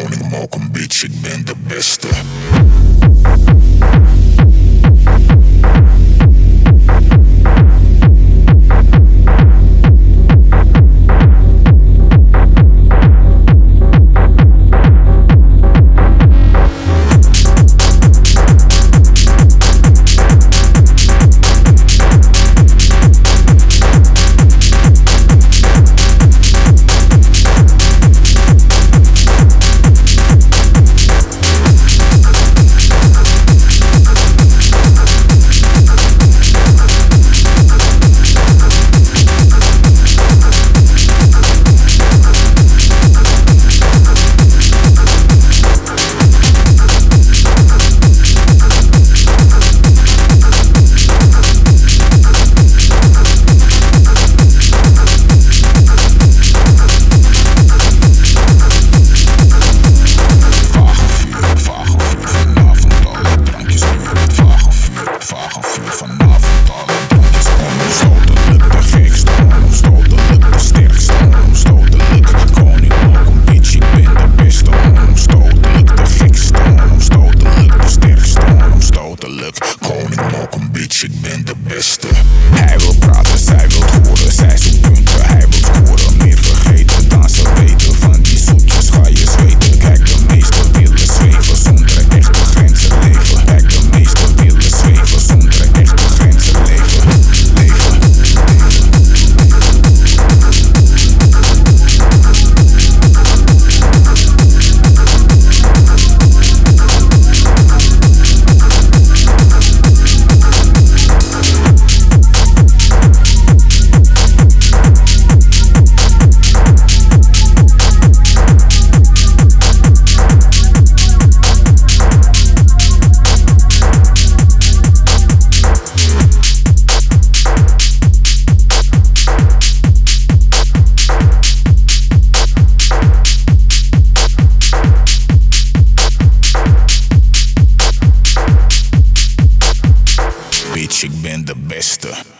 Koning Malcolm bitch, ik ben de beste. Koning Malcolm bitch, ik ben de beste. Hij wil praten, zij wil horen. Zij zoekt punten, hij wil scoren. Meer vergeten dan ze weten. Van die zoetjes ga je zweten. Kijk, de meesten willen zweven zonder echte grenzen leven. Kijk, de meesten willen zweven zonder echte grenzen leven. Bitch, ik ben de beste.